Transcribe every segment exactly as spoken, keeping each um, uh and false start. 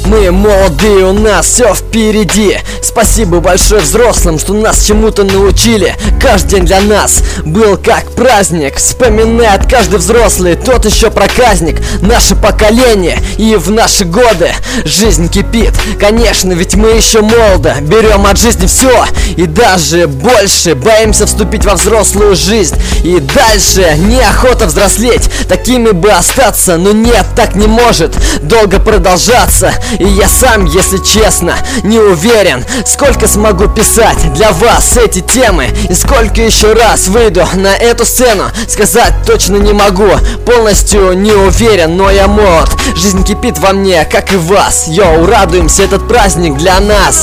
Мы молодые, у нас все впереди. Спасибо большое взрослым, что нас чему-то научили. Каждый день для нас был как праздник. Вспоминает каждый взрослый, тот еще проказник. Наше поколение и в наши годы жизнь кипит. Конечно, ведь мы еще молоды, берем от жизни все и даже больше. Боимся вступить во взрослую жизнь и дальше неохота взрослеть. Такими бы остаться, но нет, так не может долго продолжаться. И я сам, если честно, не уверен, сколько смогу писать для вас эти темы и сколько еще раз выйду на эту сцену. Сказать точно не могу, полностью не уверен, но я молод. Жизнь кипит во мне, как и вас. Йоу, радуемся, этот праздник для нас.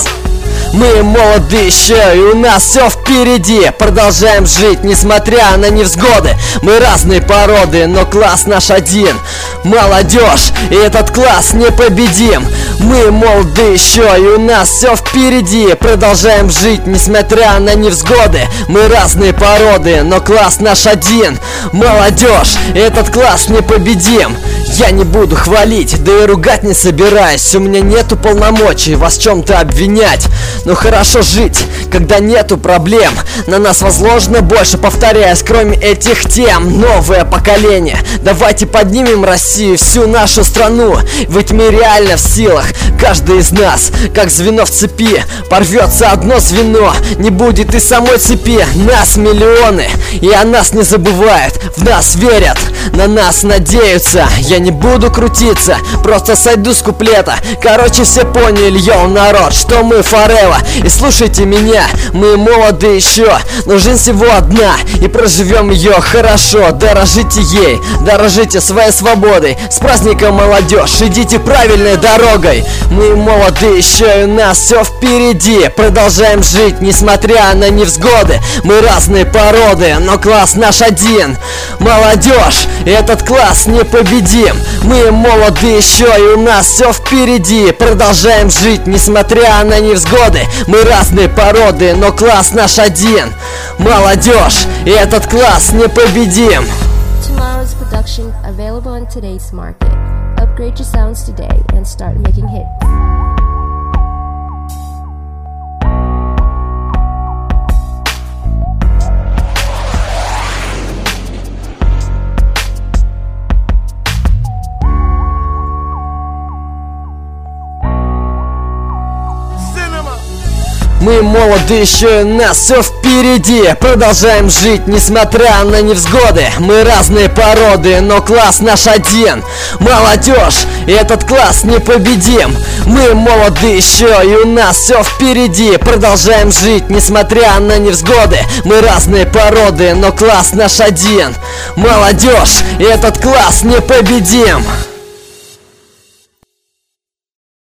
Мы молоды еще, и у нас все впереди. Продолжаем жить, несмотря на невзгоды. Мы разные породы, но класс наш один. Молодежь, и этот класс непобедим. Мы молоды еще, и у нас все впереди. Продолжаем жить, несмотря на невзгоды. Мы разные породы, но класс наш один. Молодежь, и этот класс непобедим. Я не буду хвалить, да и ругать не собираюсь. У меня нету полномочий вас в чем-то обвинять. Но хорошо жить, когда нету проблем. На нас возложено больше, повторяюсь, кроме этих тем. Новое поколение, давайте поднимем Россию, всю нашу страну. Ведь мы реально в силах, каждый из нас, как звено в цепи. Порвется одно звено, не будет и самой цепи. Нас миллионы, и о нас не забывают. В нас верят, на нас надеются. Я не буду крутиться, просто сойду с куплета. Короче, все поняли, йоу, народ, что мы forever. И слушайте меня, мы молоды еще, но жизнь всего одна, и проживем ее хорошо. Дорожите ей, дорожите своей свободой. С праздником, молодежь, идите правильной дорогой. Мы молоды еще, и у нас все впереди. Продолжаем жить, несмотря на невзгоды. Мы разные породы, но класс наш один. Молодежь, этот класс непобедим. Мы молоды еще, и у нас все впереди. Продолжаем жить, несмотря на невзгоды. Мы разные породы, но класс наш один. Молодежь, и этот класс непобедим. Tomorrow's production available on today's market. Upgrade your sounds today and start making hits. Мы молоды еще, и у нас все впереди. Продолжаем жить, несмотря на невзгоды. Мы разные породы, но класс наш один. Молодежь, и этот класс непобедим. Мы молоды еще, и у нас все впереди. Продолжаем жить, несмотря на невзгоды. Мы разные породы, но класс наш один. Молодежь, и этот класс непобедим.